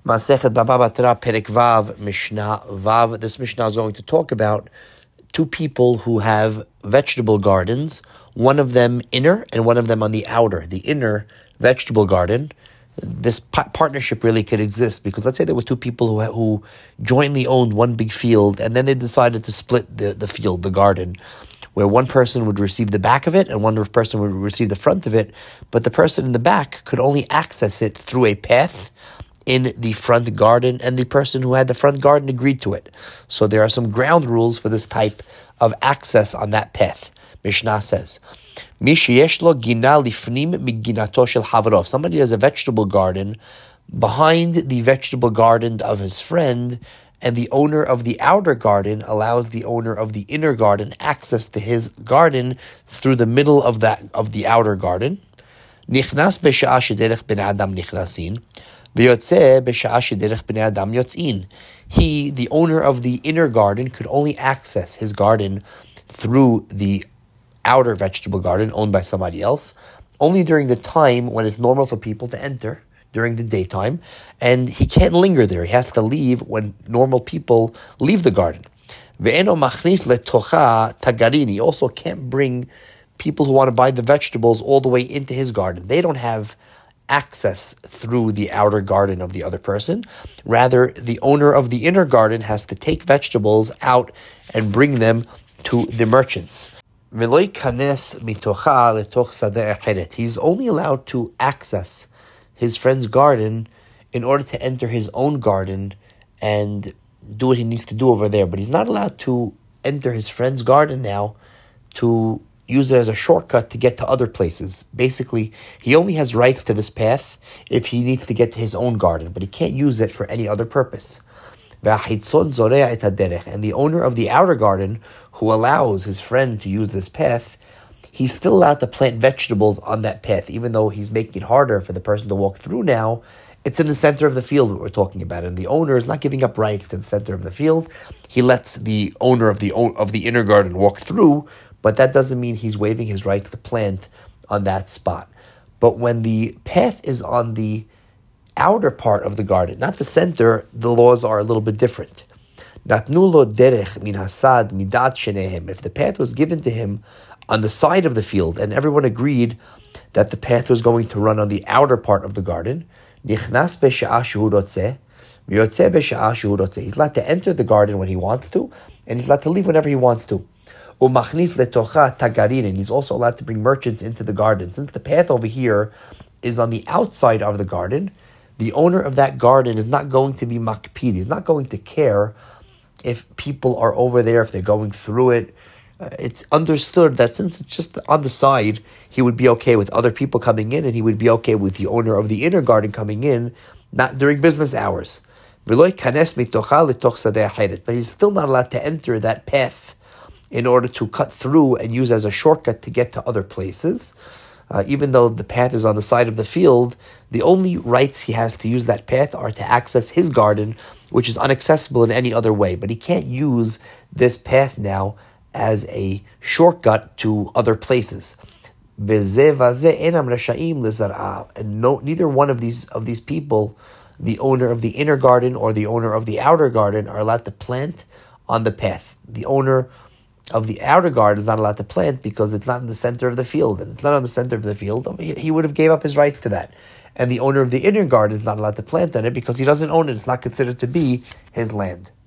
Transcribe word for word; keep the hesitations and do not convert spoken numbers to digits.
Masechet Baba Batra Perek Vav Mishnah Vav. This Mishnah is going to talk about two people who have vegetable gardens, one of them inner and one of them on the outer. The inner vegetable garden, this pa- partnership really could exist because let's say there were two people who who jointly owned one big field and then they decided to split the, the field, the garden, where one person would receive the back of it and one person would receive the front of it, but the person in the back could only access it through a path in the front garden, and the person who had the front garden agreed to it. So there are some ground rules for this type of access on that path. Mishnah says, somebody has a vegetable garden behind the vegetable garden of his friend, and the owner of the outer garden allows the owner of the inner garden access to his garden through the middle of that of the outer garden. Nichnas b'sha'a shederech bnei adam nichnasin. He, the owner of the inner garden, could only access his garden through the outer vegetable garden owned by somebody else, only during the time when it's normal for people to enter, during the daytime, and he can't linger there. He has to leave when normal people leave the garden. He also can't bring people who want to buy the vegetables all the way into his garden. They don't have access through the outer garden of the other person. Rather, the owner of the inner garden has to take vegetables out and bring them to the merchants. He's only allowed to access his friend's garden in order to enter his own garden and do what he needs to do over there. But he's not allowed to enter his friend's garden now to use it as a shortcut to get to other places. Basically, he only has rights to this path if he needs to get to his own garden, but he can't use it for any other purpose. And the owner of the outer garden, who allows his friend to use this path, he's still allowed to plant vegetables on that path, even though he's making it harder for the person to walk through now. It's in the center of the field that we're talking about, and the owner is not giving up rights to the center of the field. He lets the owner of the of the inner garden walk through, but that doesn't mean he's waiving his right to plant on that spot. But when the path is on the outer part of the garden, not the center, the laws are a little bit different. If the path was given to him on the side of the field, and everyone agreed that the path was going to run on the outer part of the garden, he's allowed to enter the garden when he wants to, and he's allowed to leave whenever he wants to. And he's also allowed to bring merchants into the garden. Since the path over here is on the outside of the garden, the owner of that garden is not going to be makpid. He's not going to care if people are over there, if they're going through it. Uh, it's understood that since it's just on the side, he would be okay with other people coming in, and he would be okay with the owner of the inner garden coming in, not during business hours. But he's still not allowed to enter that path in order to cut through and use as a shortcut to get to other places. Uh, even though the path is on the side of the field, the only rights he has to use that path are to access his garden, which is inaccessible in any other way. But he can't use this path now as a shortcut to other places. And no, neither one of these of these people, the owner of the inner garden or the owner of the outer garden, are allowed to plant on the path. The owner of the outer garden is not allowed to plant because it's not in the center of the field, and it's not on the center of the field. He would have gave up his rights to that. And the owner of the inner garden is not allowed to plant on it because he doesn't own it. It's not considered to be his land.